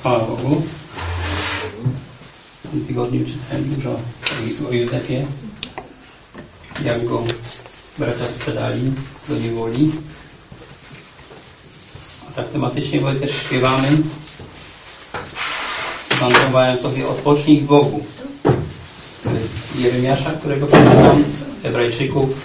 Chwała Bogu. W tym tygodniu czytałem dużo o Józefie, jak go bracia sprzedali do niewoli. A tak tematycznie bo też śpiewamy. Zanotowałem sobie odpocznij w Bogu. To jest Jeremiasza, którego przeczytam, Hebrajczyków.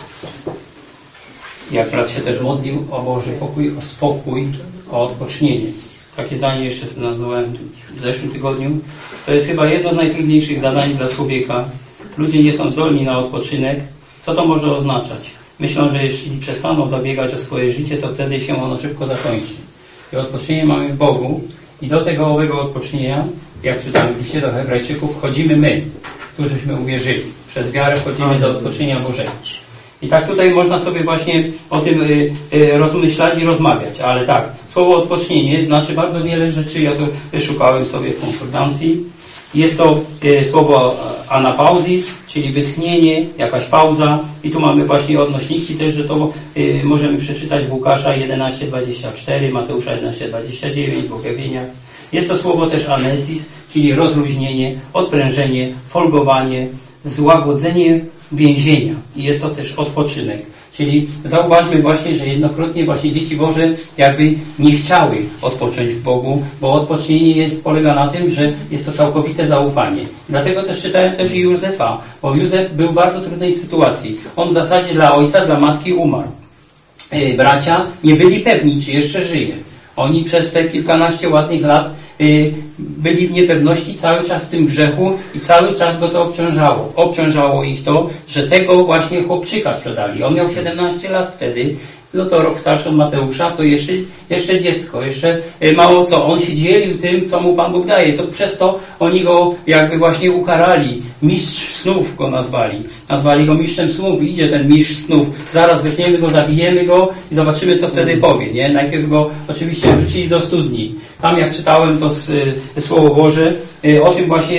Jak brat się też modlił o Boży pokój, o spokój, o odpocznienie. Takie zdanie jeszcze znalazłem w zeszłym tygodniu. To jest chyba jedno z najtrudniejszych zadań dla człowieka. Ludzie nie są zdolni na odpoczynek. Co to może oznaczać? Myślą, że jeśli przestaną zabiegać o swoje życie, to wtedy się ono szybko zakończy. I odpocznienie mamy w Bogu. I do tego owego odpocznienia, jak czytamy w liście do Hebrajczyków, wchodzimy my, którzyśmy uwierzyli. Przez wiarę wchodzimy do odpocznienia Bożego. I tak tutaj można sobie właśnie o tym rozmyślać i rozmawiać. Ale tak, słowo odpocznienie znaczy bardzo wiele rzeczy. Ja to wyszukałem sobie w konkordancji. Jest to słowo anapauzis, czyli wytchnienie, jakaś pauza. I tu mamy właśnie odnośniki też, że to możemy przeczytać w Łukasza 11:24, Mateusza 11:29, w objawieniach. Jest to słowo też anesis, czyli rozluźnienie, odprężenie, folgowanie, złagodzenie więzienia. I jest to też odpoczynek. Czyli zauważmy właśnie, że jednokrotnie właśnie dzieci Boże jakby nie chciały odpocząć w Bogu, bo odpocznienie polega na tym, że jest to całkowite zaufanie. Dlatego też czytałem też i Józefa, bo Józef był w bardzo trudnej sytuacji. On w zasadzie dla ojca, dla matki umarł. Bracia nie byli pewni, czy jeszcze żyje. Oni przez te kilkanaście ładnych lat byli w niepewności, cały czas w tym grzechu i cały czas go to obciążało. Obciążało ich to, że tego właśnie chłopczyka sprzedali. On miał 17 lat wtedy, no to rok starszy od Mateusza, to jeszcze dziecko, jeszcze mało co. On się dzielił tym, co mu Pan Bóg daje. To przez to oni go jakby właśnie ukarali. Mistrz snów go nazwali. Nazwali go mistrzem snów. Idzie ten mistrz snów. Zaraz weźmiemy go, zabijemy go i zobaczymy, co wtedy powie. Nie? Najpierw go oczywiście wrzucili do studni. Tam jak czytałem to Słowo Boże, o tym właśnie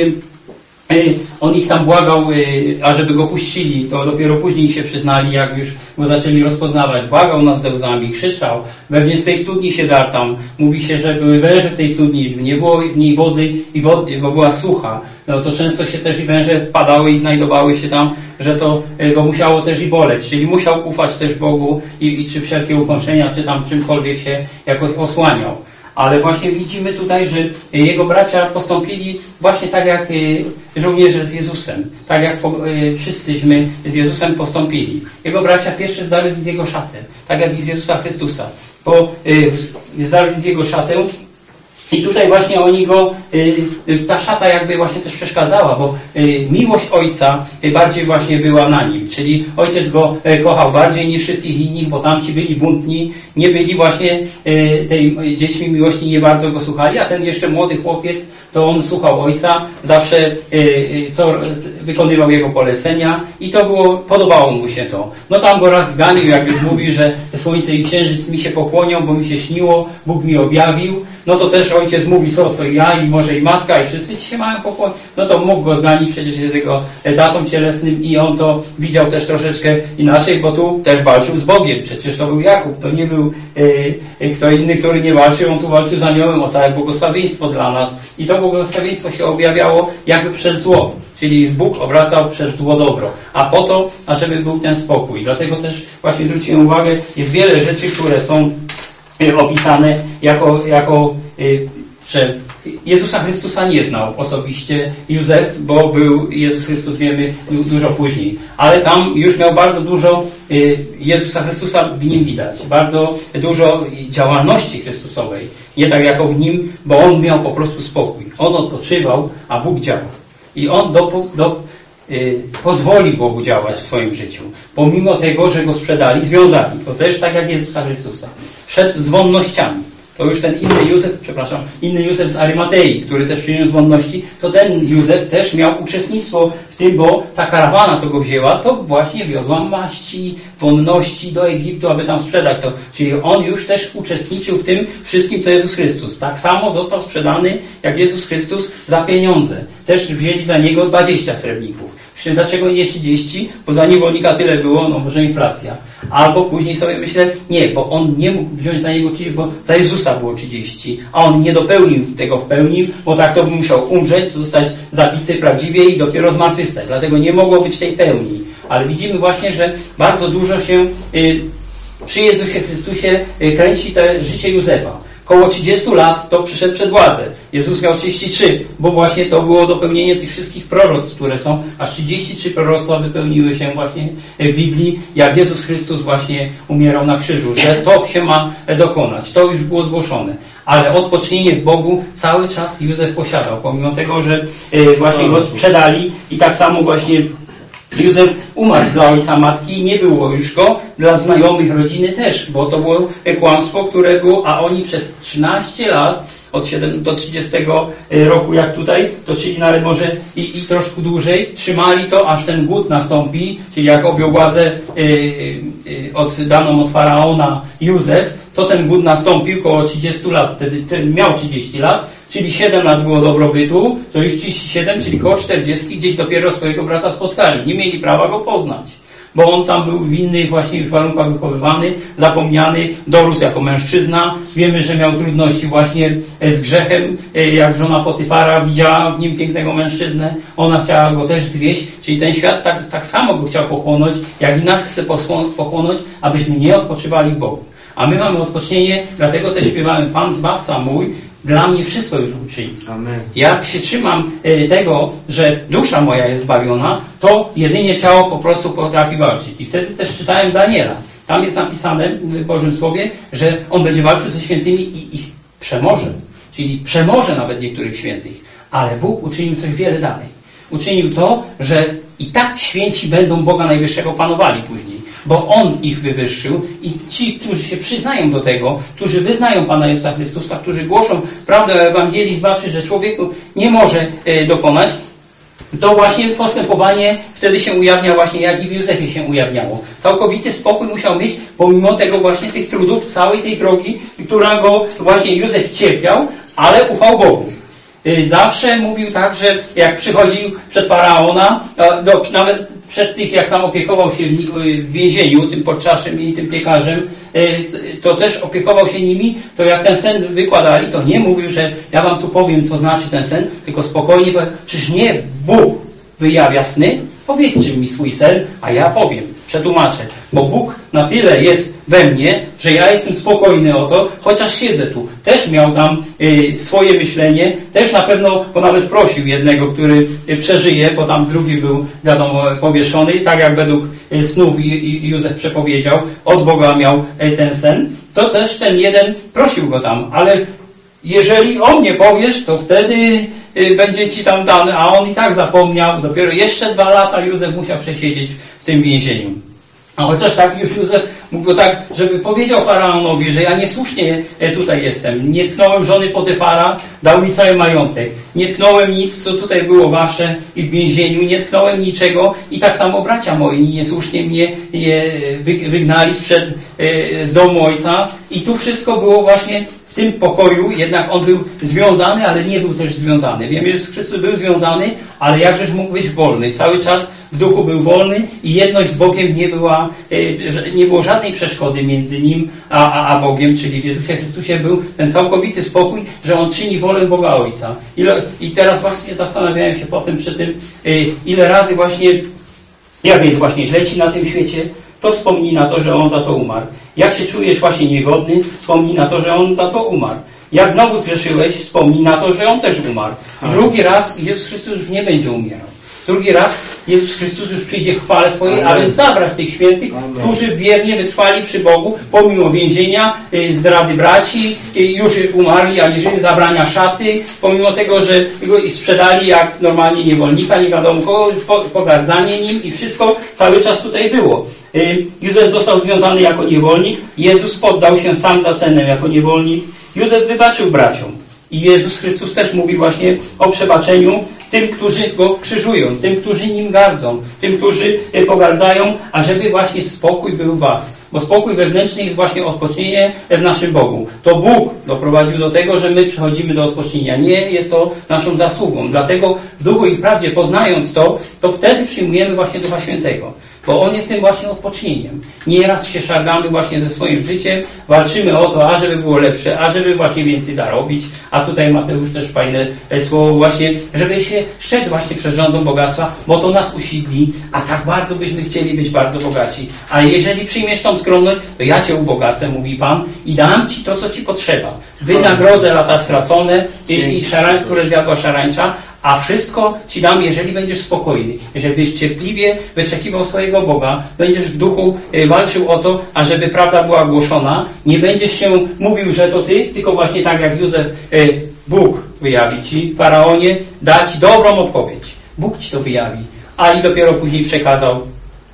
on ich tam błagał, ażeby go puścili. To dopiero później się przyznali, jak już go zaczęli rozpoznawać. Błagał nas ze łzami, krzyczał. Pewnie z tej studni się darł tam. Mówi się, że były węże w tej studni. Nie było w niej wody, bo była sucha. No to często się też i węże padały i znajdowały się tam, że to go musiało też i boleć. Czyli musiał ufać też Bogu i czy wszelkie ukąszenia, czy tam czymkolwiek się jakoś osłaniał. Ale właśnie widzimy tutaj, że jego bracia postąpili właśnie tak jak żołnierze z Jezusem. Tak jak wszyscyśmy z Jezusem postąpili. Jego bracia pierwsze zdarli z jego szatę. Tak jak i z Jezusa Chrystusa. Bo zdarli z jego szatę. I tutaj właśnie oni go, ta szata jakby właśnie też przeszkadzała, bo miłość ojca bardziej właśnie była na nim. Czyli ojciec go kochał bardziej niż wszystkich innych, bo tamci byli buntni, nie byli właśnie tej dziećmi miłości, nie bardzo go słuchali, a ten jeszcze młody chłopiec, to on słuchał ojca, zawsze wykonywał jego polecenia i to podobało mu się to. No tam go raz zganił, jak już mówił, że słońce i księżyc mi się pokłonią, bo mi się śniło, Bóg mi objawił. No to też ojciec mówi, co to ja i może i matka i wszyscy ci się mają pokłonić. No to mógł go zganić, przecież jest jego tatą cielesnym i on to widział też troszeczkę inaczej, bo tu też walczył z Bogiem. Przecież to był Jakub, to nie był kto inny, który nie walczył, on tu walczył z aniołem o całe błogosławieństwo dla nas. I to błogosławieństwo się objawiało jakby przez zło. Czyli Bóg obracał przez zło dobro. A po to, ażeby był ten spokój. Dlatego też właśnie zwróciłem uwagę, jest wiele rzeczy, które są opisane że Jezusa Chrystusa nie znał osobiście Józef, bo był Jezus Chrystus, wiemy, dużo później. Ale tam już miał bardzo dużo Jezusa Chrystusa w nim widać. Bardzo dużo działalności Chrystusowej. Nie tak jako w nim, bo on miał po prostu spokój. On odpoczywał, a Bóg działał. I on pozwoli Bogu działać w swoim życiu. Pomimo tego, że go sprzedali, związali. To też tak jak Jezusa Chrystusa. Szedł z wonnościami. To już ten inny Józef z Arymatei, który też przyniósł wonności, to ten Józef też miał uczestnictwo w tym, bo ta karawana, co go wzięła, to właśnie wiozła maści, wonności do Egiptu, aby tam sprzedać to. Czyli on już też uczestniczył w tym wszystkim, co Jezus Chrystus. Tak samo został sprzedany, jak Jezus Chrystus, za pieniądze. Też wzięli za niego 20 srebrników. dlaczego nie 30? Bo za niewolnika tyle było, no może inflacja. Albo później sobie myślę, nie, bo on nie mógł wziąć za niego 30, bo za Jezusa było 30, a on nie dopełnił tego w pełni, bo tak to by musiał umrzeć, zostać zabity prawdziwie i dopiero zmartwychwstać. Dlatego nie mogło być tej pełni. Ale widzimy właśnie, że bardzo dużo się przy Jezusie Chrystusie kręci to życie Józefa. Koło 30 lat to przyszedł przed władzę. Jezus miał 33, bo właśnie to było dopełnienie tych wszystkich proroctw, które są. Aż 33 proroctwa wypełniły się właśnie w Biblii, jak Jezus Chrystus właśnie umierał na krzyżu, że to się ma dokonać. To już było zgłoszone. Ale odpocznienie w Bogu cały czas Józef posiadał, pomimo tego, że właśnie go sprzedali i tak samo właśnie Józef umarł dla ojca matki i nie było już go, dla znajomych rodziny też, bo to było kłamstwo, które było, a oni przez 13 lat, od 7 do 30 roku jak tutaj, to czyli nawet może i troszkę dłużej, trzymali to, aż ten głód nastąpi, czyli jak objął władzę daną od faraona Józef, to ten głód nastąpił koło 30 lat, wtedy miał 30 lat, czyli 7 lat było dobrobytu, to już 37, czyli koło 40 gdzieś dopiero swojego brata spotkali. Nie mieli prawa go poznać, bo on tam był w innych właśnie już warunkach wychowywany, zapomniany, dorósł jako mężczyzna. Wiemy, że miał trudności właśnie z grzechem, jak żona Potyfara widziała w nim pięknego mężczyznę, ona chciała go też zwieść, czyli ten świat tak samo go chciał pochłonąć, jak i nas chce pochłonąć, abyśmy nie odpoczywali w Bogu. A my mamy odpocznienie, dlatego też śpiewamy Pan Zbawca mój, dla mnie wszystko już uczyni. Amen. Jak się trzymam tego, że dusza moja jest zbawiona, to jedynie ciało po prostu potrafi walczyć. I wtedy też czytałem Daniela. Tam jest napisane w Bożym Słowie, że on będzie walczył ze świętymi i ich przemoże. Czyli przemoże nawet niektórych świętych. Ale Bóg uczynił coś wiele dalej. Uczynił to, że i tak święci będą Boga Najwyższego panowali później. Bo On ich wywyższył i ci, którzy się przyznają do tego, którzy wyznają Pana Jezusa Chrystusa, którzy głoszą prawdę o Ewangelii zbawczej, że człowieku nie może dokonać, to właśnie postępowanie wtedy się ujawnia właśnie, jak i w Józefie się ujawniało. Całkowity spokój musiał mieć, pomimo tego właśnie tych trudów, całej tej drogi, która go właśnie Józef cierpiał, ale ufał Bogu. Zawsze mówił tak, że jak przychodził przed faraona, nawet przed tych, jak tam opiekował się w więzieniu, tym podczaszym i tym piekarzem, to też opiekował się nimi, to jak ten sen wykładali, to nie mówił, że ja wam tu powiem, co znaczy ten sen, tylko spokojnie powiedział, czyż nie Bóg wyjawia sny? Powiedzcie mi swój sen, a ja powiem, przetłumaczę. Bo Bóg na tyle jest we mnie, że ja jestem spokojny o to, chociaż siedzę tu. Też miał tam swoje myślenie, też na pewno, bo nawet prosił jednego, który przeżyje, bo tam drugi był, wiadomo, powieszony, tak jak według snów Józef przepowiedział, od Boga miał ten sen, to też ten jeden prosił go tam, ale jeżeli o mnie powiesz, to wtedy będzie ci tam dane, a on i tak zapomniał, dopiero jeszcze 2 lata Józef musiał przesiedzieć w tym więzieniu. A chociaż tak już Józef mógł go tak, żeby powiedział faraonowi, że ja niesłusznie tutaj jestem. Nie tknąłem żony Potyfara, dał mi cały majątek. Nie tknąłem nic, co tutaj było wasze i w więzieniu. Nie tknąłem niczego. I tak samo bracia moi niesłusznie mnie wygnali z domu ojca. I tu wszystko było właśnie w tym pokoju, jednak on był związany, ale nie był też związany. Wiemy, że Chrystus był związany, ale jakżeż mógł być wolny. Cały czas w duchu był wolny i jedność z Bogiem nie było żadnej przeszkody między nim a Bogiem, czyli w Jezusie Chrystusie był ten całkowity spokój, że on czyni wolę Boga Ojca. I teraz właśnie zastanawiałem się potem przy tym, ile razy właśnie, jak jest właśnie źle ci na tym świecie, to wspomnij na to, że On za to umarł. Jak się czujesz właśnie niegodny, wspomnij na to, że On za to umarł. Jak znowu zgrzeszyłeś, wspomnij na to, że On też umarł. I drugi raz Jezus Chrystus już nie będzie umierał. Drugi raz Jezus Chrystus już przyjdzie w chwale swojej, aby zabrać tych świętych, którzy wiernie wytrwali przy Bogu, pomimo więzienia, zdrady braci, już umarli, a nie żyli, zabrania szaty, pomimo tego, że go sprzedali jak normalnie niewolnika, nie wiadomo kogo, pogardzanie nim i wszystko cały czas tutaj było. Józef został związany jako niewolnik, Jezus poddał się sam za cenę jako niewolnik, Józef wybaczył braciom. I Jezus Chrystus też mówi właśnie o przebaczeniu tym, którzy Go krzyżują, tym, którzy Nim gardzą, tym, którzy pogardzają, ażeby właśnie spokój był w was. Bo spokój wewnętrzny jest właśnie odpocznienie w naszym Bogu. To Bóg doprowadził do tego, że my przychodzimy do odpocznienia. Nie jest to naszą zasługą. Dlatego w duchu i prawdzie poznając to wtedy przyjmujemy właśnie Ducha Świętego. Bo On jest tym właśnie odpocznieniem. Nieraz się szargamy właśnie ze swoim życiem, walczymy o to, ażeby było lepsze, ażeby właśnie więcej zarobić. A tutaj Mateusz też fajne słowo właśnie, żeby się strzec właśnie przed rządzą bogactwa, bo to nas usidli, a tak bardzo byśmy chcieli być bardzo bogaci. A jeżeli przyjmiesz tą skromność, to ja Cię ubogacę, mówi Pan, i dam Ci to, co Ci potrzeba. Wynagrodzę lata stracone i szarańcz, które zjadła szarańcza, a wszystko Ci dam, jeżeli będziesz spokojny, jeżeli będziesz cierpliwie wyczekiwał swojego Boga, będziesz w duchu walczył o to, ażeby prawda była głoszona, nie będziesz się mówił, że to Ty, tylko właśnie tak jak Józef, Bóg wyjawi Ci, Faraonie, da Ci dobrą odpowiedź. Bóg Ci to wyjawi, a i dopiero później przekazał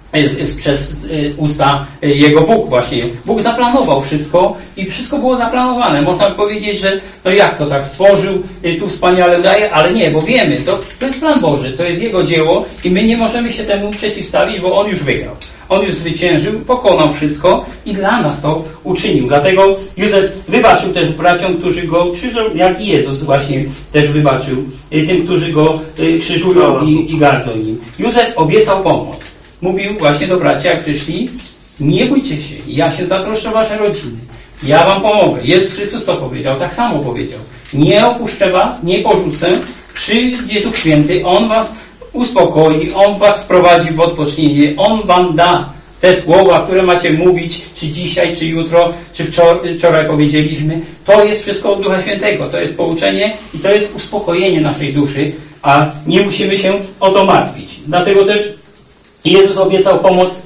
przez usta Jego Bóg właśnie. Bóg zaplanował wszystko i wszystko było zaplanowane. Można powiedzieć, że no jak to tak stworzył, tu wspaniale daje, ale nie, bo wiemy, to jest plan Boży, to jest Jego dzieło i my nie możemy się temu przeciwstawić, bo On już wygrał. On już zwyciężył, pokonał wszystko i dla nas to uczynił. Dlatego Józef wybaczył też braciom, którzy Go krzyżują, jak i Jezus właśnie też wybaczył tym, którzy Go krzyżują i gardzą Nim. Józef obiecał pomoc. Mówił właśnie do braci, jak przyszli, nie bójcie się, ja się zatroszczę o wasze rodziny. Ja wam pomogę. Jezus Chrystus to powiedział, tak samo powiedział. Nie opuszczę was, nie porzucę, przyjdzie Duch Święty, On was uspokoi, On was wprowadzi w odpocznienie, On wam da te słowa, które macie mówić, czy dzisiaj, czy jutro, czy wczoraj powiedzieliśmy. To jest wszystko od Ducha Świętego. To jest pouczenie i to jest uspokojenie naszej duszy, a nie musimy się o to martwić. Dlatego też Jezus obiecał pomoc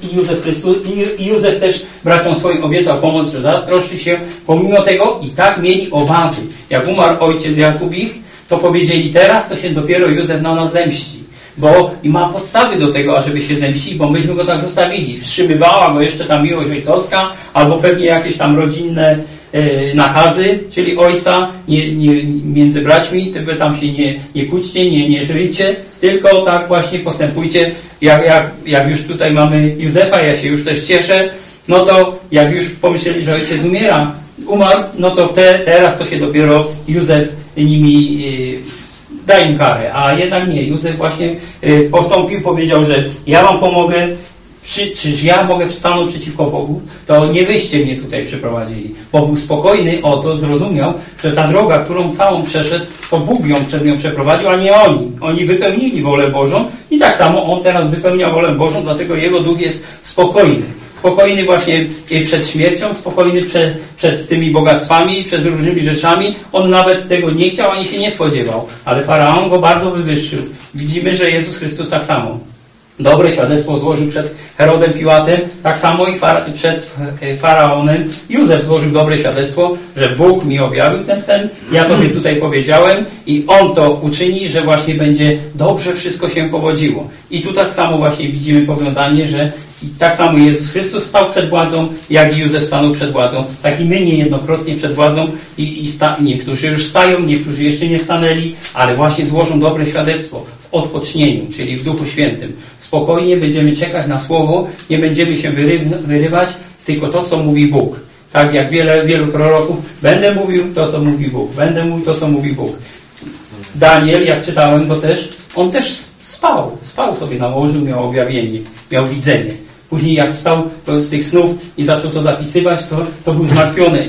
i Józef też braciom swoim obiecał pomoc, że zatroszczy się. Pomimo tego i tak mieli obawy. Jak umarł ojciec Jakub ich, to powiedzieli, teraz to się dopiero Józef na nas zemści. Bo i ma podstawy do tego, ażeby się zemścić, bo myśmy go tak zostawili. Wstrzymywała go jeszcze ta miłość ojcowska, albo pewnie jakieś tam rodzinne nakazy, czyli ojca między braćmi, tylko tam się nie kłóćcie, nie żyjcie, tylko tak właśnie postępujcie. Jak już tutaj mamy Józefa, ja się już też cieszę, no to jak już pomyśleli, że ojciec umarł, no to teraz to się dopiero Józef nimi da im karę, a jednak nie. Józef właśnie postąpił, powiedział, że ja wam pomogę, czyż ja mogę stanąć przeciwko Bogu? To nie wyście mnie tutaj przyprowadzili. Bo był spokojny o to, zrozumiał, że ta droga, którą całą przeszedł, to Bóg ją przez nią przeprowadził, a nie oni. Oni wypełnili wolę Bożą i tak samo on teraz wypełnia wolę Bożą, dlatego jego duch jest spokojny. Spokojny właśnie przed śmiercią, spokojny przed tymi bogactwami, przed różnymi rzeczami. On nawet tego nie chciał, ani się nie spodziewał. Ale Faraon go bardzo wywyższył. Widzimy, że Jezus Chrystus tak samo dobre świadectwo złożył przed Herodem Piłatem, tak samo i przed Faraonem Józef złożył dobre świadectwo, że Bóg mi objawił ten sen, ja Tobie tutaj powiedziałem i On to uczyni, że właśnie będzie dobrze wszystko się powodziło. I tu tak samo właśnie widzimy powiązanie, że tak samo Jezus Chrystus stał przed władzą, jak i Józef stanął przed władzą. Tak i my niejednokrotnie przed władzą niektórzy już stają, niektórzy jeszcze nie stanęli, ale właśnie złożą dobre świadectwo w odpocznieniu, czyli w Duchu Świętym. Spokojnie będziemy czekać na Słowo, nie będziemy się wyrywać, tylko to, co mówi Bóg. Tak jak wielu proroków, będę mówił to, co mówi Bóg. Będę mówił to, co mówi Bóg. Daniel, jak czytałem go też, on też spał sobie na łożu, miał objawienie, miał widzenie. Później jak wstał z tych snów i zaczął to zapisywać, to był zmartwiony.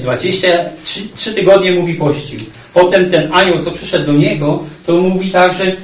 23 tygodnie mówi pościł. Potem ten anioł, co przyszedł do niego, to mówi tak, że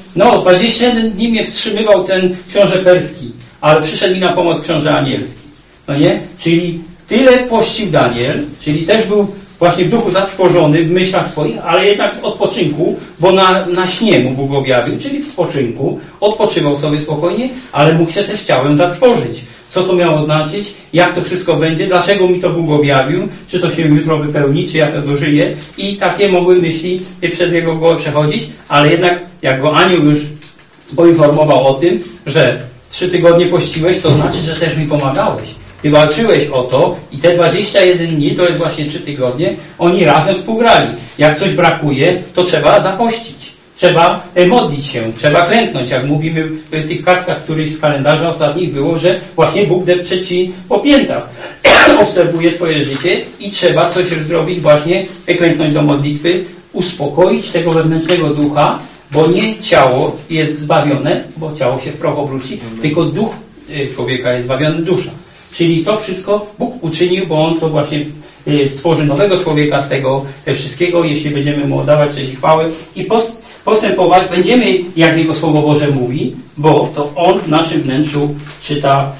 21 dni mnie wstrzymywał ten książę perski, ale przyszedł mi na pomoc książę anielski. No nie? Czyli tyle pościł Daniel, czyli też był właśnie w duchu zatrwożony, w myślach swoich, ale jednak w odpoczynku, bo na śnie mu Bóg objawił, czyli w spoczynku, odpoczywał sobie spokojnie, ale mógł się też ciałem zatrwożyć. Co to miało znaczyć? Jak to wszystko będzie? Dlaczego mi to Bóg objawił? Czy to się jutro wypełni? Czy ja to dożyję? I takie mogły myśli przez jego głowę przechodzić, ale jednak jak go anioł już poinformował o tym, że 3 tygodnie pościłeś, to znaczy, że też mi pomagałeś. Ty walczyłeś o to i te 21 dni, to jest właśnie 3 tygodnie, oni razem współgrali. Jak coś brakuje, to trzeba zapościć. Trzeba modlić się, trzeba klęknąć. Jak mówimy w tych kartkach, których z kalendarza ostatnich było, że właśnie Bóg depcze ci po piętach. Obserwuje twoje życie i trzeba coś zrobić, właśnie klęknąć do modlitwy, uspokoić tego wewnętrznego ducha, bo nie ciało jest zbawione, bo ciało się w proch obróci, tylko duch człowieka jest zbawiony, dusza. Czyli to wszystko Bóg uczynił, bo On to właśnie stworzy nowego człowieka z tego wszystkiego, jeśli będziemy Mu oddawać cześć i chwałę i postępować będziemy, jak Jego Słowo Boże mówi, bo to On w naszym wnętrzu czyta,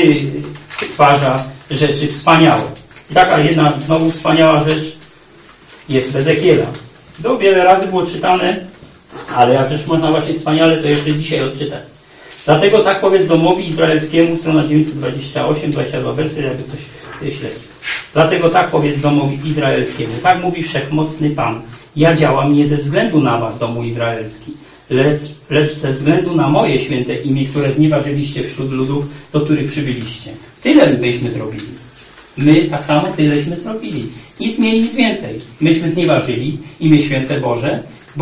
stwarza rzeczy wspaniałe. I taka jedna znowu wspaniała rzecz jest w Ezechiela. To wiele razy było czytane, ale jak też można właśnie wspaniale, to jeszcze dzisiaj odczytać. Dlatego tak powiedz domowi izraelskiemu, strona 928, 22 wersy, jakby ktoś śledzi. Dlatego tak powiedz domowi izraelskiemu. Tak mówi Wszechmocny Pan. Ja działam nie ze względu na was, domu izraelski, lecz ze względu na moje święte imię, które znieważyliście wśród ludów, do których przybyliście. Tyle myśmy zrobili. My tak samo tyleśmy zrobili. Nic mniej, nic więcej. Myśmy znieważyli imię święte Boże,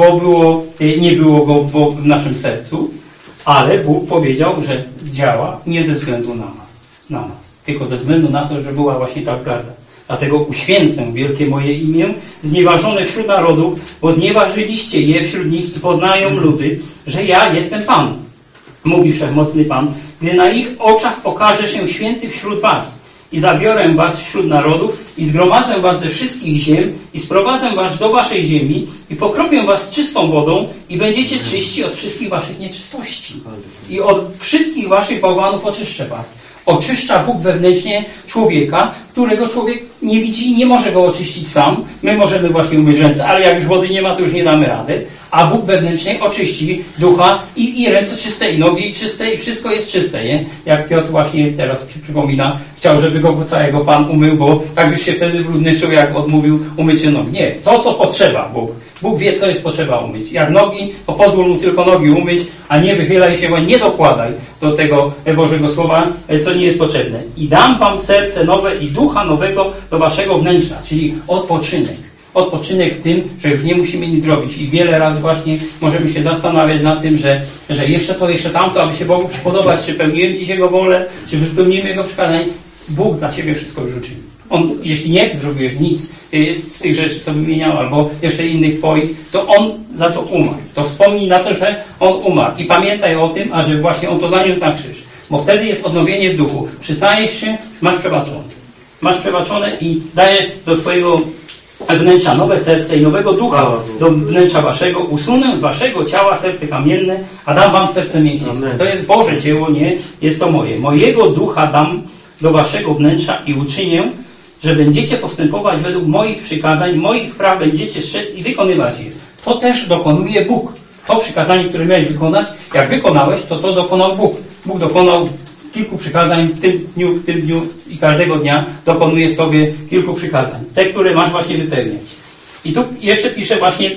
bo nie było go w naszym sercu, ale Bóg powiedział, że działa nie ze względu na nas, tylko ze względu na to, że była właśnie ta wzgarda. Dlatego uświęcę wielkie moje imię, znieważone wśród narodów, bo znieważyliście je wśród nich i poznają ludy, że ja jestem Pan. Mówi Wszechmocny Pan, gdy na ich oczach pokaże się święty wśród was i zabiorę was wśród narodów i zgromadzę was ze wszystkich ziem i sprowadzę was do waszej ziemi i pokropię was czystą wodą i będziecie czyści od wszystkich waszych nieczystości. I od wszystkich waszych bałwanów oczyszczę was. Oczyszcza Bóg wewnętrznie człowieka, którego człowiek nie widzi i nie może go oczyścić sam. My możemy właśnie umyć ręce, ale jak już wody nie ma, to już nie damy rady. A Bóg wewnętrznie oczyści ducha i ręce czyste, i nogi czyste, i wszystko jest czyste, nie? Jak Piotr właśnie teraz przypomina, chciał, żeby go całego Pan umył, bo tak już się wtedy brudny czuł, jak odmówił umycie nogi. Nie, to co potrzeba Bóg. Bóg wie, co jest potrzeba umyć. Jak nogi, to pozwól mu tylko nogi umyć, a nie wychylaj się, nie dokładaj do tego Bożego Słowa, co nie jest potrzebne. I dam wam serce nowe i ducha nowego do waszego wnętrza, czyli odpoczynek. Odpoczynek w tym, że już nie musimy nic zrobić. I wiele razy właśnie możemy się zastanawiać nad tym, że jeszcze to, jeszcze tamto, aby się Bogu przypodobać, czy pełniłem Ci Jego wolę, czy wypełniłem Jego przykazania. Bóg dla Ciebie wszystko już uczynił. On, jeśli nie zrobiłeś nic z tych rzeczy, co wymieniał, albo jeszcze innych Twoich, to On za to umarł. To wspomnij na to, że On umarł. I pamiętaj o tym, a że właśnie On to zaniósł na krzyż. Bo wtedy jest odnowienie w duchu. Przyznajesz się, masz przebaczone. Masz przebaczone i daje do Twojego wnętrza nowe serce i nowego ducha do wnętrza waszego. Usunę z waszego ciała serce kamienne, a dam wam serce mięsiste. To jest Boże dzieło, nie jest to moje. Mojego ducha dam do waszego wnętrza i uczynię, że będziecie postępować według moich przykazań, moich praw będziecie strzec i wykonywać je. To też dokonuje Bóg. To przykazanie, które miałeś wykonać, jak wykonałeś, to dokonał Bóg. Bóg dokonał kilku przykazań w tym dniu i każdego dnia dokonuje w Tobie kilku przykazań. Te, które masz właśnie wypełniać. I tu jeszcze pisze właśnie,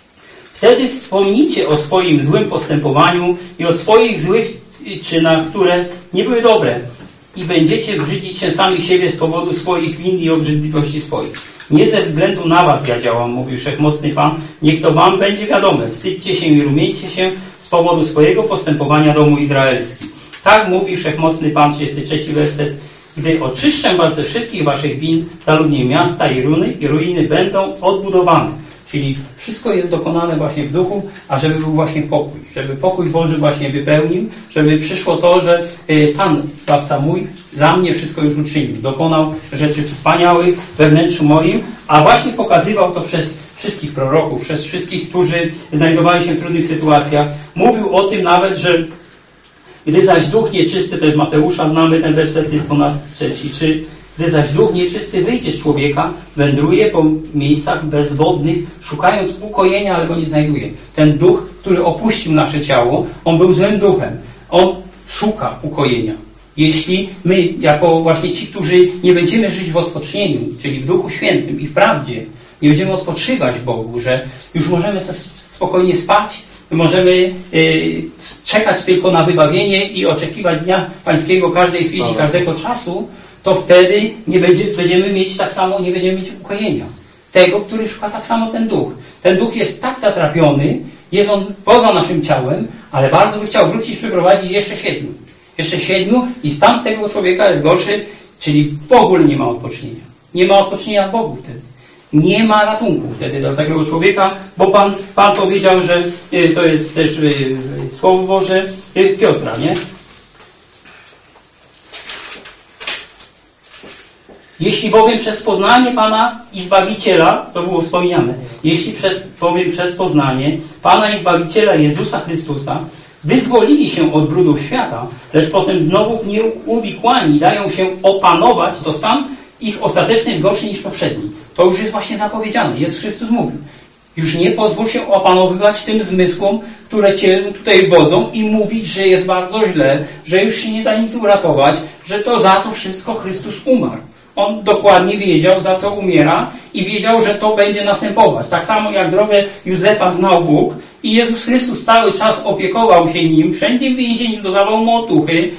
wtedy wspomnijcie o swoim złym postępowaniu i o swoich złych czynach, które nie były dobre. I będziecie brzydzić się sami siebie z powodu swoich win i obrzydliwości swoich. Nie ze względu na was ja działam, mówił Wszechmocny Pan. Niech to wam będzie wiadome. Wstydźcie się i rumieńcie się z powodu swojego postępowania domu izraelski. Tak mówi Wszechmocny Pan, 33 werset. Gdy oczyszczę was ze wszystkich waszych win, zaludnie miasta i ruiny będą odbudowane. Czyli wszystko jest dokonane właśnie w duchu, a żeby był właśnie pokój. Żeby pokój Boży właśnie wypełnił, żeby przyszło to, że Pan, Zbawca mój, za mnie wszystko już uczynił. Dokonał rzeczy wspaniałych we wnętrzu moim, a właśnie pokazywał to przez wszystkich proroków, przez wszystkich, którzy znajdowali się w trudnych sytuacjach. Mówił o tym nawet, że gdy zaś duch nieczysty, to jest Mateusza, znamy ten werset 12, 43, gdy zaś duch nieczysty wyjdzie z człowieka, wędruje po miejscach bezwodnych, szukając ukojenia, ale go nie znajduje. Ten duch, który opuścił nasze ciało, on był złym duchem. On szuka ukojenia. Jeśli my, jako właśnie ci, którzy nie będziemy żyć w odpocznieniu, czyli w Duchu Świętym i w prawdzie, nie będziemy odpoczywać Bogu, że już możemy spokojnie spać, możemy czekać tylko na wybawienie i oczekiwać Dnia Pańskiego każdej chwili, każdego czasu, to wtedy będziemy mieć tak samo, nie będziemy mieć ukojenia. Tego, który szuka tak samo ten duch. Ten duch jest tak zatrapiony, jest on poza naszym ciałem, ale bardzo by chciał wrócić, przyprowadzić jeszcze 7. Jeszcze 7 i stan tego człowieka jest gorszy, czyli w ogóle nie ma odpocznienia. Nie ma odpocznienia w Bogu wtedy. Nie ma ratunku wtedy dla takiego człowieka, bo Pan powiedział, że to jest też Słowo Boże Piotra, nie? Jeśli bowiem przez poznanie Pana i Zbawiciela, to było wspomniane, jeśli bowiem przez poznanie Pana i Zbawiciela Jezusa Chrystusa wyzwolili się od brudów świata, lecz potem znowu w nie uwikłani dają się opanować, to stan ich ostateczny jest gorszy niż poprzedni. To już jest właśnie zapowiedziane. Jezus Chrystus mówił. Już nie pozwól się opanowywać tym zmysłom, które cię tutaj wodzą i mówić, że jest bardzo źle, że już się nie da nic uratować, że to za to wszystko Chrystus umarł. On dokładnie wiedział, za co umiera i wiedział, że to będzie następować. Tak samo jak drogę Józefa znał Bóg i Jezus Chrystus cały czas opiekował się nim, wszędzie w więzieniu dodawał mu otuchy,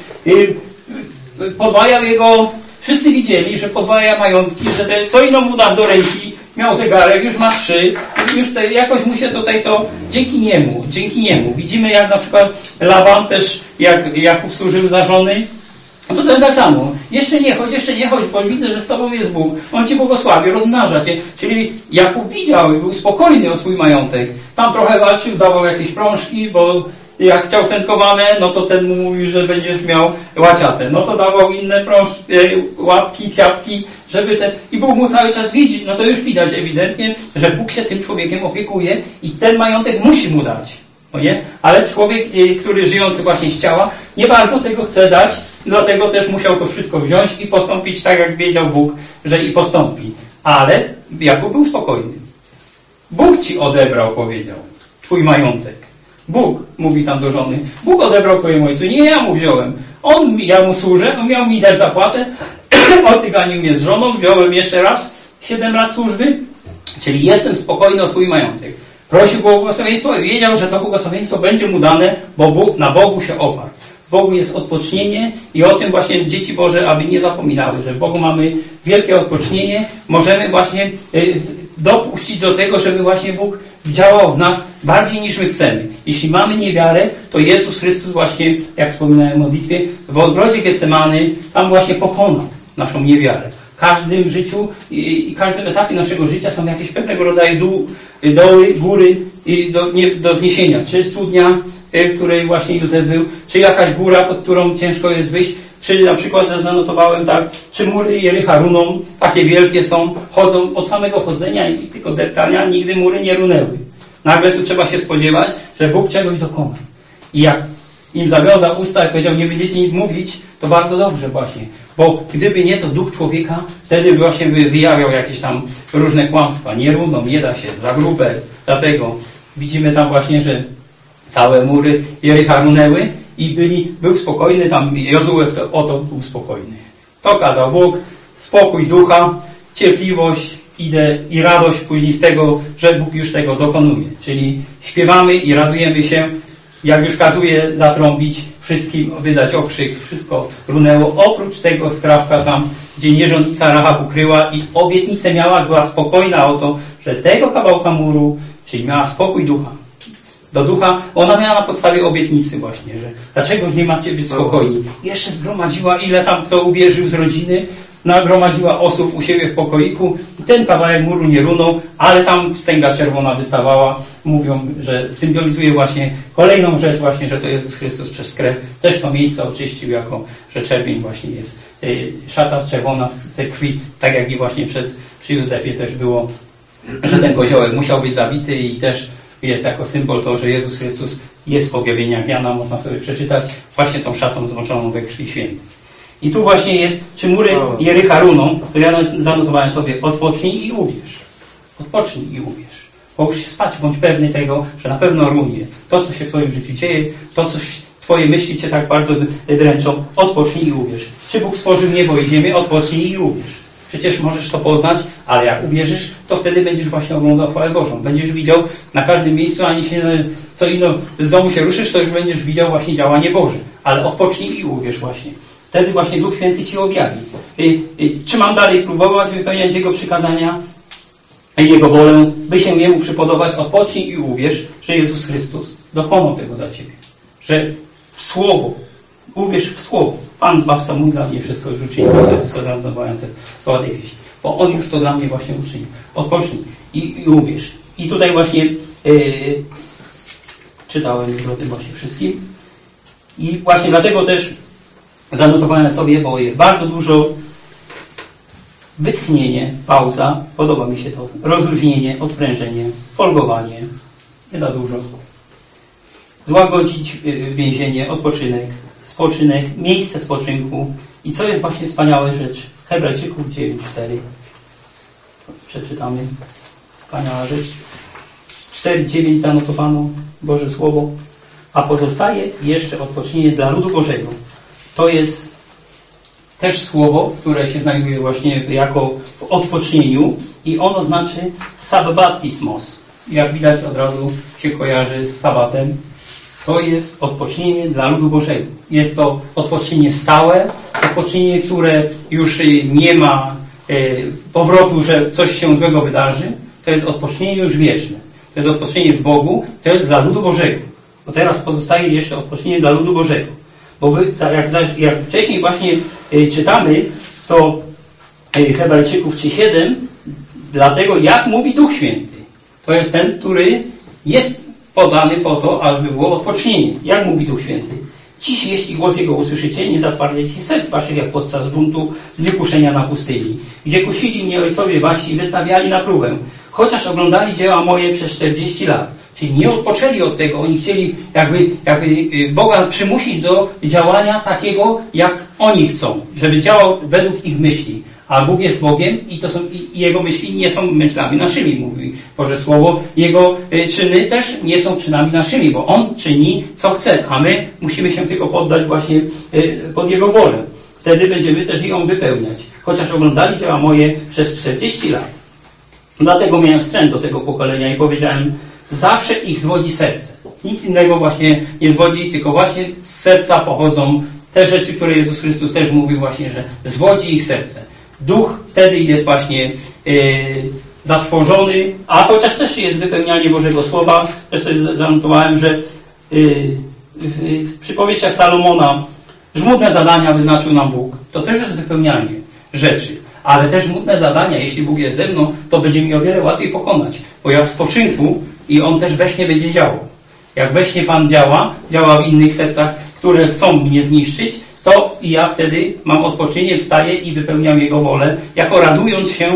podwajał jego... Wszyscy widzieli, że podwaja majątki, że co inną mu dasz do ręki, miał zegarek, już ma 3, już jakoś mu się tutaj to dzięki niemu. Widzimy jak na przykład Laban też, jak Jakub służył za żony, no to tak samo. Jeszcze nie chodź, bo widzę, że z tobą jest Bóg. On cię błogosławi, rozmnaża cię. Czyli Jakub widział i był spokojny o swój majątek. Tam trochę walczył, dawał jakieś prążki, bo jak chciał centkowane, no to ten mu mówił, że będziesz miał łaciate. No to dawał inne prążki, łapki, ciapki, żeby i Bóg mu cały czas widzi. No to już widać ewidentnie, że Bóg się tym człowiekiem opiekuje i ten majątek musi mu dać. No nie? Ale człowiek, który żyjący właśnie z ciała, nie bardzo tego chce dać, dlatego też musiał to wszystko wziąć i postąpić tak, jak wiedział Bóg, że i postąpi. Ale Jakub był spokojny. Bóg ci odebrał, powiedział, twój majątek. Bóg, mówi tam do żony, Bóg odebrał twojemu ojcu, nie ja mu wziąłem. Ja mu służę, on miał mi dać zapłatę, ocyganił mnie z żoną, wziąłem jeszcze raz 7 lat służby, czyli jestem spokojny o swój majątek. Prosił o błogosławieństwo i wiedział, że to błogosławieństwo będzie mu dane, bo Bóg, na Bogu się oparł. W Bogu jest odpocznienie i o tym właśnie dzieci Boże, aby nie zapominały, że w Bogu mamy wielkie odpocznienie, możemy właśnie dopuścić do tego, żeby właśnie Bóg działał w nas bardziej niż my chcemy. Jeśli mamy niewiarę, to Jezus Chrystus właśnie, jak wspominałem w modlitwie, w ogrodzie Getsemany, tam właśnie pokonał naszą niewiarę. W każdym życiu i każdym etapie naszego życia są jakieś pewnego rodzaju doły, góry do zniesienia. Czy studnia, w której właśnie Józef był, czy jakaś góra, pod którą ciężko jest wyjść, czy na przykład zanotowałem tak, czy mury Jericha runą, takie wielkie są, chodzą od samego chodzenia i tylko deptania, nigdy mury nie runęły. Nagle tu trzeba się spodziewać, że Bóg czegoś dokona. I jak im zawiązał usta i powiedział, nie będziecie nic mówić, to bardzo dobrze właśnie. Bo gdyby nie, to duch człowieka wtedy by właśnie wyjawiał jakieś tam różne kłamstwa. Nie runą, nie da się, za grube. Dlatego widzimy tam właśnie, że całe mury Jericha runęły i był spokojny, tam Jozue oto był spokojny. To kazał Bóg, spokój ducha, cierpliwość i radość później z tego, że Bóg już tego dokonuje. Czyli śpiewamy i radujemy się, jak już kazuje zatrąbić, wszystkim wydać okrzyk, wszystko runęło, oprócz tego skrawka tam, gdzie nierządnica Rahab ukryła i obietnicę miała, była spokojna o to, że tego kawałka muru, czyli miała spokój ducha. Do ducha, ona miała na podstawie obietnicy właśnie, że dlaczegoż nie macie być spokojni. Jeszcze zgromadziła, ile tam kto uwierzył z rodziny, nagromadziła osób u siebie w pokoiku i ten kawałek muru nie runął, ale tam wstęga czerwona wystawała. Mówią, że symbolizuje właśnie kolejną rzecz właśnie, że to Jezus Chrystus przez krew też to miejsce oczyścił, jako że czerwień właśnie jest szata czerwona z krwi, tak jak i właśnie przy Józefie też było, że ten koziołek musiał być zabity i też jest jako symbol to, że Jezus Chrystus jest w objawieniach Jana, można sobie przeczytać, właśnie tą szatą zmoczoną we krwi świętej. I tu właśnie jest, czy mury Jericha runą, to ja zanotowałem sobie, odpocznij i uwierz. Odpocznij i uwierz. Połóż się spać, bądź pewny tego, że na pewno runie. To, co się w twoim życiu dzieje, to, co twoje myśli cię tak bardzo dręczą, odpocznij i uwierz. Czy Bóg stworzył niebo i ziemię, odpocznij i uwierz. Przecież możesz to poznać, ale jak uwierzysz, to wtedy będziesz właśnie oglądał chwałę Bożą. Będziesz widział na każdym miejscu, ani się co inno z domu się ruszysz, to już będziesz widział właśnie działanie Boże. Ale odpocznij i uwierz właśnie. Wtedy właśnie Duch Święty ci objawi. Czy mam dalej próbować wypełniać Jego przykazania, Jego wolę, by się Jemu przypodobać? Odpocznij i uwierz, że Jezus Chrystus dokonał tego za ciebie. Że w Słowo, uwierz w Słowo. Pan Zbawca mój dla mnie wszystko już uczynił, co zanotowałem te słowa tej wieści. Bo On już to dla mnie właśnie uczynił. Odpocznij i uwierz. I tutaj właśnie czytałem już o tym właśnie wszystkim. I właśnie dlatego też zanotowałem sobie, bo jest bardzo dużo wytchnienie, pauza, podoba mi się to, rozluźnienie, odprężenie, folgowanie, nie za dużo. Złagodzić więzienie, odpoczynek, spoczynek, miejsce spoczynku. I co jest właśnie wspaniała rzecz? Hebrajczyków 9:4. Przeczytamy. Wspaniała rzecz. 4:9 zanotowano Boże Słowo. A pozostaje jeszcze odpocznienie dla ludu Bożego. To jest też słowo, które się znajduje właśnie jako w odpocznieniu i ono znaczy sabbatismos. Jak widać od razu się kojarzy z sabatem. To jest odpocznienie dla ludu Bożego. Jest to odpocznienie stałe, odpocznienie, które już nie ma powrotu, że coś się złego wydarzy. To jest odpocznienie już wieczne. To jest odpocznienie w Bogu, to jest dla ludu Bożego. Bo teraz pozostaje jeszcze odpocznienie dla ludu Bożego. Bo jak wcześniej właśnie czytamy, to Hebrajczyków 3:7, dlatego jak mówi Duch Święty. To jest ten, który jest podany po to, aby było odpocznienie. Jak mówi Duch Święty? Dziś, jeśli głos Jego usłyszycie, nie zatwardziajcie serc waszych jak podczas buntu w dniu kuszenia na pustyni, gdzie kusili mnie ojcowie wasi i wystawiali na próbę, chociaż oglądali dzieła moje przez 40 lat. Czyli nie odpoczęli od tego. Oni chcieli jakby Boga przymusić do działania takiego, jak oni chcą. Żeby działał według ich myśli. A Bóg jest Bogiem i Jego myśli nie są myślami naszymi, mówi Boże Słowo. Jego czyny też nie są czynami naszymi, bo On czyni, co chce, a my musimy się tylko poddać właśnie pod Jego wolę. Wtedy będziemy też ją wypełniać. Chociaż oglądali dzieła moje przez 40 lat. Dlatego miałem wstręt do tego pokolenia i powiedziałem, zawsze ich zwodzi serce. Nic innego właśnie nie zwodzi, tylko właśnie z serca pochodzą te rzeczy, które Jezus Chrystus też mówił właśnie, że zwodzi ich serce. Duch wtedy jest właśnie zatworzony, a chociaż też jest wypełnianie Bożego Słowa, też sobie zanotowałem, że w przypowieściach Salomona żmudne zadania wyznaczył nam Bóg. To też jest wypełnianie rzeczy. Ale też żmudne zadania, jeśli Bóg jest ze mną, to będzie mi o wiele łatwiej pokonać. Bo ja w spoczynku i On też we śnie będzie działał. Jak we śnie Pan działa w innych sercach, które chcą mnie zniszczyć, to i ja wtedy mam odpocznienie, wstaję i wypełniam Jego wolę, jako radując się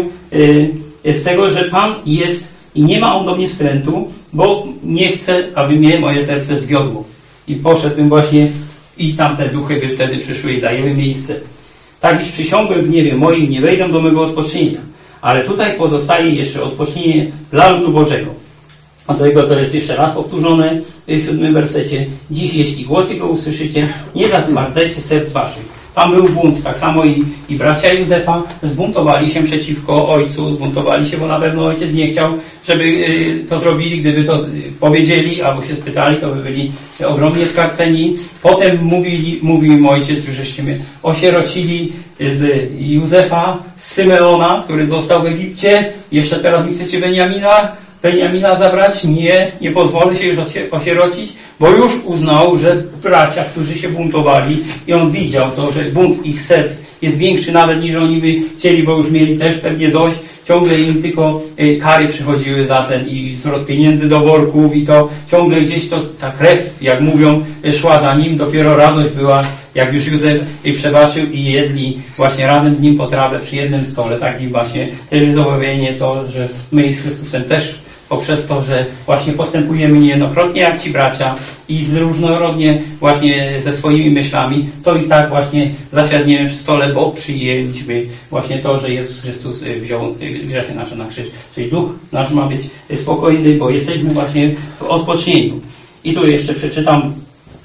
z tego, że Pan jest i nie ma On do mnie wstrętu, bo nie chce, aby mnie moje serce zwiodło. I poszedłbym właśnie i tamte duchy by wtedy przyszły i zajęły miejsce. Tak iż przysiągłem w niebie moim, nie wejdą do mego odpocznienia. Ale tutaj pozostaje jeszcze odpocznienie dla ludu Bożego. Dlatego to jest jeszcze raz powtórzone w 7 wersecie. Dziś, jeśli głos Jego usłyszycie, nie zatwardzajcie serc waszych. Tam był bunt, tak samo i bracia Józefa zbuntowali się przeciwko ojcu, zbuntowali się, bo na pewno ojciec nie chciał, żeby to zrobili. Gdyby to powiedzieli albo się spytali, to by byli ogromnie skarceni. Potem mówił im ojciec, żeście mnie osierocili z Józefa, z Symeona, który został w Egipcie. Jeszcze teraz mi chcecie Beniamina zabrać? Nie pozwolę się już osierocić, bo już uznał, że bracia, którzy się buntowali i on widział to, że bunt ich serc jest większy nawet niż oni by chcieli, bo już mieli też pewnie dość. Ciągle im tylko kary przychodziły za ten i zwrot pieniędzy do worków i to ciągle gdzieś to ta krew, jak mówią, szła za nim. Dopiero radość była, jak już Józef przebaczył i jedli właśnie razem z nim potrawę przy jednym stole. Takim właśnie też jest obawienie to, że my z Chrystusem też poprzez to, że właśnie postępujemy niejednokrotnie jak ci bracia i różnorodnie właśnie ze swoimi myślami, to i tak właśnie zasiadniemy przy stole, bo przyjęliśmy właśnie to, że Jezus Chrystus wziął grzechy nasze na krzyż. Czyli duch nasz ma być spokojny, bo jesteśmy właśnie w odpocznieniu. I tu jeszcze przeczytam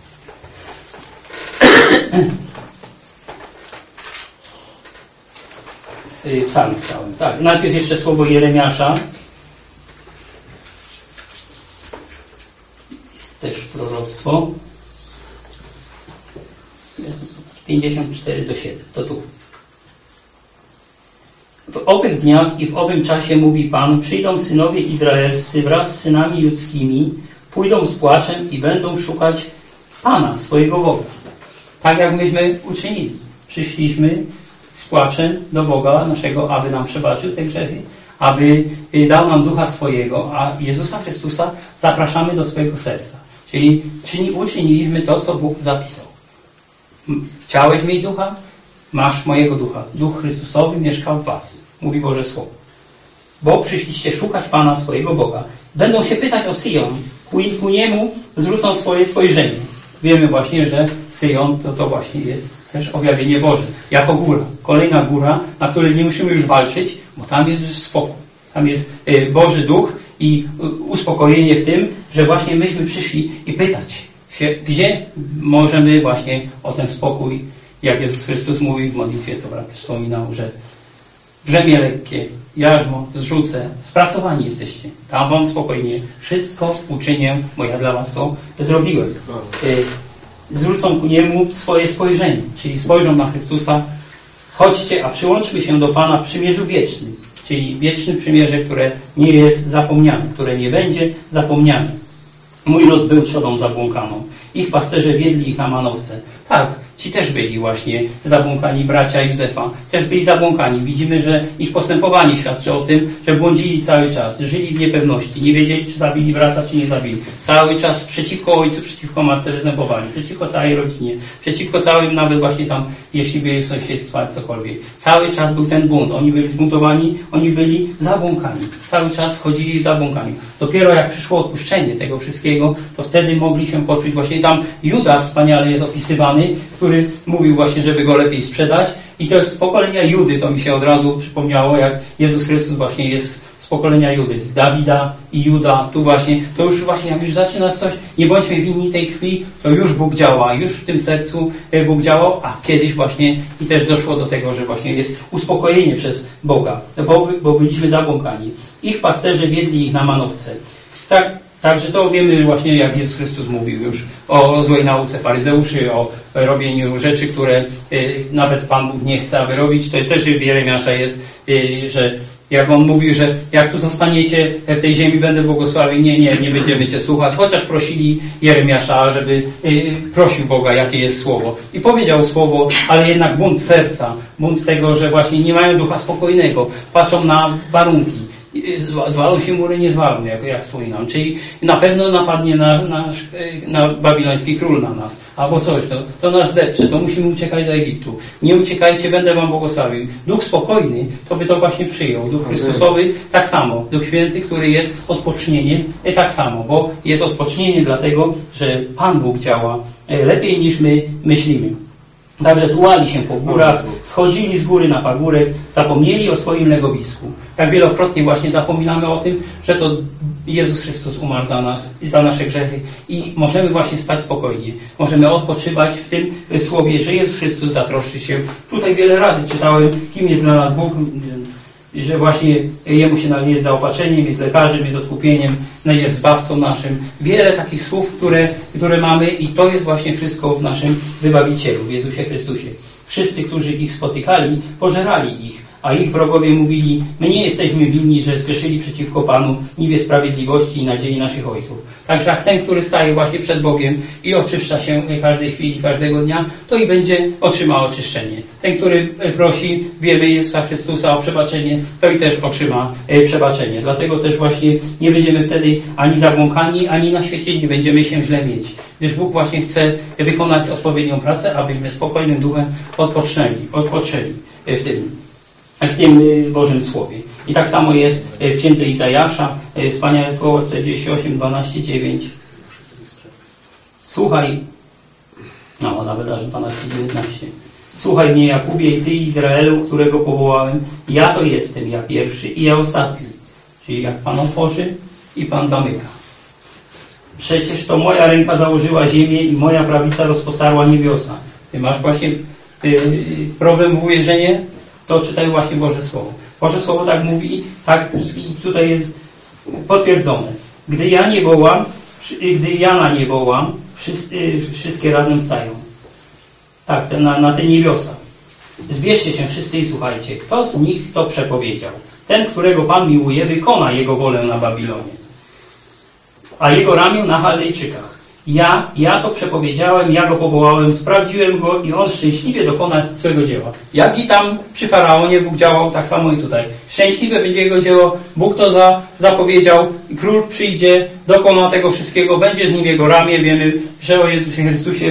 psalm chciałem. Tak, najpierw jeszcze słowo Jeremiasza. Też proroctwo. 54-7. To tu. W owych dniach i w owym czasie, mówi Pan, przyjdą synowie izraelscy wraz z synami judzkimi, pójdą z płaczem i będą szukać Pana, swojego Boga. Tak jak myśmy uczynili. Przyszliśmy z płaczem do Boga naszego, aby nam przebaczył te grzechy, aby dał nam Ducha swojego, a Jezusa Chrystusa zapraszamy do swojego serca. Czyli uczyniliśmy to, co Bóg zapisał. Chciałeś mieć Ducha? Masz mojego Ducha. Duch Chrystusowy mieszka w was. Mówi Boże Słowo. Bo przyszliście szukać Pana, swojego Boga. Będą się pytać o Syjon. Ku niemu zwrócą swoje spojrzenie. Wiemy właśnie, że Syjon to właśnie jest też objawienie Boże. Jako góra. Kolejna góra, na której nie musimy już walczyć, bo tam jest już spokój. Tam jest Boży Duch i uspokojenie w tym, że właśnie myśmy przyszli i pytać się, gdzie możemy właśnie o ten spokój, jak Jezus Chrystus mówi w modlitwie, co brat wspominał, że brzemię lekkie, jarzmo zrzucę, spracowani jesteście. Tam wam spokojnie. Wszystko uczynię, bo ja dla was to zrobiłem. Zwrócą ku niemu swoje spojrzenie, czyli spojrzą na Chrystusa. Chodźcie, a przyłączmy się do Pana w przymierzu wiecznym, czyli wieczne przymierze, które nie jest zapomniane, które nie będzie zapomniane. Mój lud był trzodą zabłąkaną. Ich pasterze wiedli ich na manowce. Tak, ci też byli właśnie zabłąkani, bracia Józefa. Też byli zabłąkani. Widzimy, że ich postępowanie świadczy o tym, że błądzili cały czas. Żyli w niepewności. Nie wiedzieli, czy zabili brata, czy nie zabili. Cały czas przeciwko ojcu, przeciwko matce występowali. Przeciwko całej rodzinie. Przeciwko całym, nawet właśnie tam, jeśli byli w sąsiedztwie, cokolwiek. Cały czas był ten bunt. Oni byli zbuntowani, oni byli zabłąkani. Cały czas chodzili zabłąkani. Dopiero jak przyszło odpuszczenie tego wszystkiego, to wtedy mogli się poczuć. Właśnie tam Juda wspaniale jest opisywany, który mówił właśnie, żeby go lepiej sprzedać. I to jest z pokolenia Judy, to mi się od razu przypomniało, jak Jezus Chrystus właśnie jest z pokolenia Judy, z Dawida i Juda. Tu właśnie, to już właśnie, jak już zaczyna coś, nie bądźmy winni tej krwi, to już Bóg działa, już w tym sercu Bóg działał, a kiedyś właśnie i też doszło do tego, że właśnie jest uspokojenie przez Boga, bo byliśmy zabłąkani. Ich pasterze wiedli ich na manowce. Także to wiemy właśnie, jak Jezus Chrystus mówił już o złej nauce faryzeuszy, o robieniu rzeczy, które nawet Pan Bóg nie chce, aby robić. To też w Jeremiasza jest, że jak on mówił, że jak tu zostaniecie w tej ziemi, będę błogosławił. Nie będziemy cię słuchać. Chociaż prosili Jeremiasza, żeby prosił Boga, jakie jest słowo. I powiedział słowo, ale jednak bunt serca, bunt tego, że właśnie nie mają ducha spokojnego. Patrzą na warunki. Zwalą się mury, nie zwalą, jak wspominam. Czyli na pewno napadnie na babiloński król na nas. Albo coś, to nas zdepcze, to musimy uciekać do Egiptu. Nie uciekajcie, będę wam błogosławił. Duch spokojny, to by to właśnie przyjął. Duch Chrystusowy tak samo. Duch Święty, który jest odpocznieniem, tak samo. Bo jest odpocznienie dlatego, że Pan Bóg działa lepiej niż my myślimy. Także tułali się po górach, schodzili z góry na pagórek, zapomnieli o swoim legowisku. Jak wielokrotnie właśnie zapominamy o tym, że to Jezus Chrystus umarł za nas i za nasze grzechy i możemy właśnie spać spokojnie. Możemy odpoczywać w tym słowie, że Jezus Chrystus zatroszczy się. Tutaj wiele razy czytałem, kim jest dla nas Bóg, że właśnie Jemu się jest zaopatrzeniem, jest lekarzem, jest odkupieniem, jest zbawcą naszym. Wiele takich słów, które mamy i to jest właśnie wszystko w naszym Wybawicielu, w Jezusie Chrystusie. Wszyscy, którzy ich spotykali, pożerali ich, a ich wrogowie mówili, my nie jesteśmy winni, że zgrzeszyli przeciwko Panu niwie sprawiedliwości i nadziei naszych ojców. Także jak ten, który staje właśnie przed Bogiem i oczyszcza się każdej chwili, każdego dnia, to i będzie otrzyma oczyszczenie. Ten, który prosi, wiemy Jezusa Chrystusa o przebaczenie, to i też otrzyma przebaczenie. Dlatego też właśnie nie będziemy wtedy ani zabłąkani, ani na świecie nie będziemy się źle mieć. Gdyż Bóg właśnie chce wykonać odpowiednią pracę, abyśmy spokojnym duchem odpoczęli w tym Bożym Słowie. I tak samo jest w Księdze Izajasza, wspaniałe słowo 48, 12, 9. Słuchaj, nawet aż 12, 19. Słuchaj mnie, Jakubie, i Ty, Izraelu, którego powołałem. Ja to jestem, ja pierwszy i ja ostatni. Czyli jak Pan otworzy i Pan zamyka. Przecież to moja ręka założyła ziemię i moja prawica rozpostarła niebiosa. Ty masz właśnie problem w uwierzeniu? To czytaj właśnie Boże Słowo. Boże Słowo tak mówi, tak i tutaj jest potwierdzone. Gdy Jana nie wołam, wszystkie razem stają. Tak, na te niebiosa. Zbierzcie się wszyscy i słuchajcie. Kto z nich to przepowiedział? Ten, którego Pan miłuje, wykona Jego wolę na Babilonie, a Jego ramię na Chaldejczykach. Ja to przepowiedziałem, ja go powołałem, sprawdziłem go i on szczęśliwie dokona swojego dzieła. Jak i tam przy Faraonie Bóg działał, tak samo i tutaj. Szczęśliwe będzie jego dzieło, Bóg to zapowiedział, król przyjdzie, dokona tego wszystkiego, będzie z nim jego ramię, wiemy, że o Jezusie Chrystusie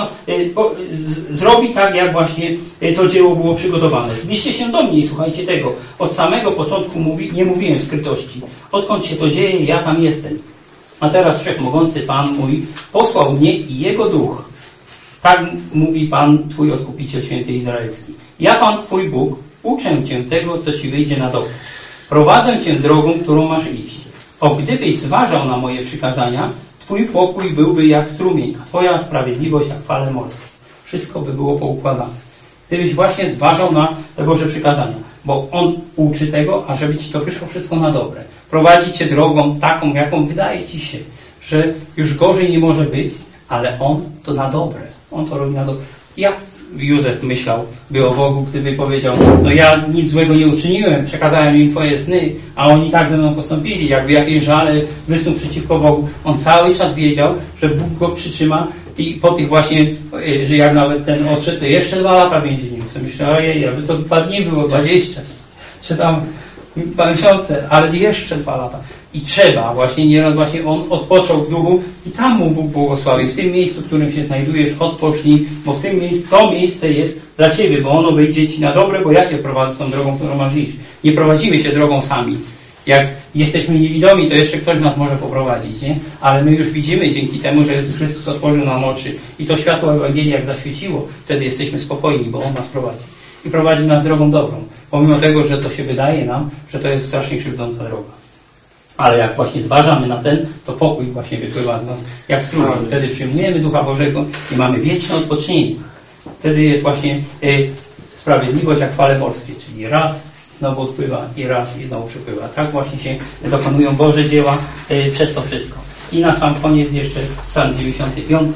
zrobi tak, jak właśnie to dzieło było przygotowane. Zbliżcie się do mnie i słuchajcie tego. Od samego początku nie mówiłem w skrytości. Odkąd się to dzieje, ja tam jestem. A teraz Wszechmogący Pan mój posłał mnie i Jego Duch. Tak mówi Pan, Twój Odkupiciel Święty Izraelski. Ja, Pan Twój Bóg, uczę Cię tego, co Ci wyjdzie na dobre. Prowadzę Cię drogą, którą masz iść. Gdybyś zważał na moje przykazania, Twój pokój byłby jak strumień, a Twoja sprawiedliwość jak fale morskie. Wszystko by było poukładane. Gdybyś właśnie zważał na te Boże przykazania, bo On uczy tego, ażeby Ci to wyszło wszystko na dobre. Prowadzi Cię drogą taką, jaką wydaje Ci się, że już gorzej nie może być, ale On to na dobre. On to robi na dobre. Jak Józef by o Bogu, gdyby powiedział, no ja nic złego nie uczyniłem, przekazałem im Twoje sny, a oni tak ze mną postąpili, jakby jakieś żale wysnuł przeciwko Bogu. On cały czas wiedział, że Bóg go przytrzyma i po tych właśnie, że jak nawet ten odszedł, to jeszcze 2 lata będzie nim. Co myślę, ojej, aby to 2 dni było, 20, czy tam 2 miesiące, ale jeszcze 2 lata. I trzeba, właśnie nieraz właśnie on odpoczął w duchu i tam mu Bóg błogosławi. W tym miejscu, w którym się znajdujesz, odpocznij, bo w tym miejscu, to miejsce jest dla Ciebie, bo ono wyjdzie Ci na dobre, bo ja Cię prowadzę tą drogą, którą masz iść. Nie prowadzimy się drogą sami. Jak jesteśmy niewidomi, to jeszcze ktoś nas może poprowadzić, nie? Ale my już widzimy dzięki temu, że Jezus Chrystus otworzył nam oczy i to światło Ewangelii jak zaświeciło, wtedy jesteśmy spokojni, bo On nas prowadzi. I prowadzi nas drogą dobrą. Pomimo tego, że to się wydaje nam, że to jest strasznie krzywdząca droga. Ale jak właśnie zważamy na ten, to pokój właśnie wypływa z nas jak strumień. Wtedy przyjmujemy Ducha Bożego i mamy wieczne odpocznienie. Wtedy jest właśnie sprawiedliwość jak fale morskie, czyli raz znowu odpływa i raz i znowu przypływa. Tak właśnie się dokonują Boże dzieła przez to wszystko. I na sam koniec jeszcze Psalm 95.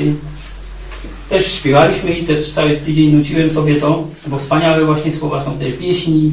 Też śpiewaliśmy i też cały tydzień nuciłem sobie to, bo wspaniałe właśnie słowa są też pieśni.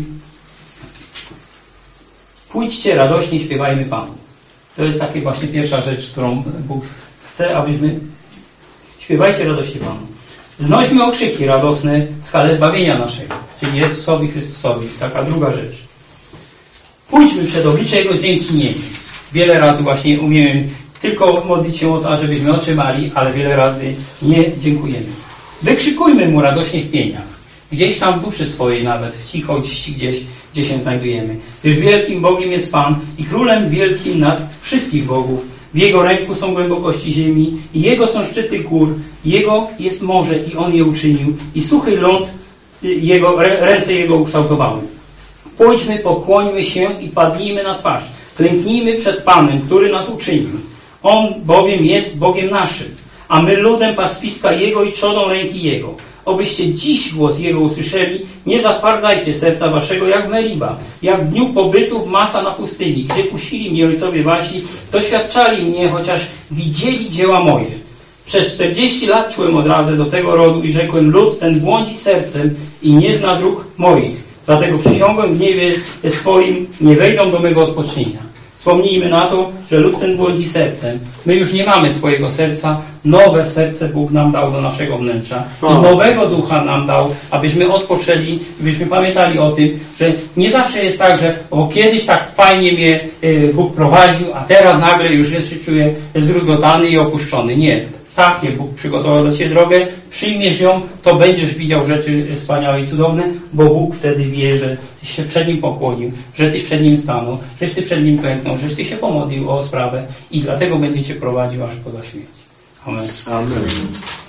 Pójdźcie radośnie, śpiewajmy Panu. To jest taka właśnie pierwsza rzecz, którą Bóg chce, abyśmy śpiewajcie radośnie Panu. Znośmy okrzyki radosne w skale zbawienia naszego, czyli Jezusowi Chrystusowi. Taka druga rzecz. Pójdźmy przed oblicze Jego z dziękczynieniem. Wiele razy właśnie umiemy tylko modlić się o to, żebyśmy otrzymali, ale wiele razy nie dziękujemy. Wykrzykujmy Mu radośnie w pieniach. Gdzieś tam w duszy swojej nawet, w cichości gdzie się znajdujemy. Gdyż wielkim Bogiem jest Pan i Królem wielkim nad wszystkich bogów. W Jego ręku są głębokości ziemi i Jego są szczyty gór. Jego jest morze i On je uczynił i suchy ląd ręce Jego ukształtowały. Pójdźmy, pokłońmy się i padnijmy na twarz. Klęknijmy przed Panem, który nas uczynił. On bowiem jest Bogiem naszym, a my ludem pastwiska Jego i trzodą ręki Jego. Obyście dziś głos Jego usłyszeli, nie zatwardzajcie serca waszego jak w Meriba, jak w dniu pobytu w Masa na pustyni, gdzie kusili mnie ojcowie wasi, doświadczali mnie, chociaż widzieli dzieła moje. Przez 40 lat czułem odrazę do tego rodu i rzekłem, lud ten błądzi sercem i nie zna dróg moich. Dlatego przysiągłem w gniewie swoim, nie wejdą do mego odpocznienia. Wspomnijmy na to, że lud ten błądzi sercem. My już nie mamy swojego serca. Nowe serce Bóg nam dał do naszego wnętrza. I nowego ducha nam dał, abyśmy odpoczęli, abyśmy pamiętali o tym, że nie zawsze jest tak, że kiedyś tak fajnie mnie Bóg prowadził, a teraz nagle już się czuję zdruzgotany i opuszczony. Nie. Takie Bóg przygotował dla Ciebie drogę, przyjmiesz ją, to będziesz widział rzeczy wspaniałe i cudowne, bo Bóg wtedy wie, że Tyś się przed Nim pokłonił, że Tyś przed Nim stanął, żeś Ty przed Nim klęknął, żeś Ty się pomodlił o sprawę i dlatego będzie Cię prowadził aż poza śmierć. Amen. Amen.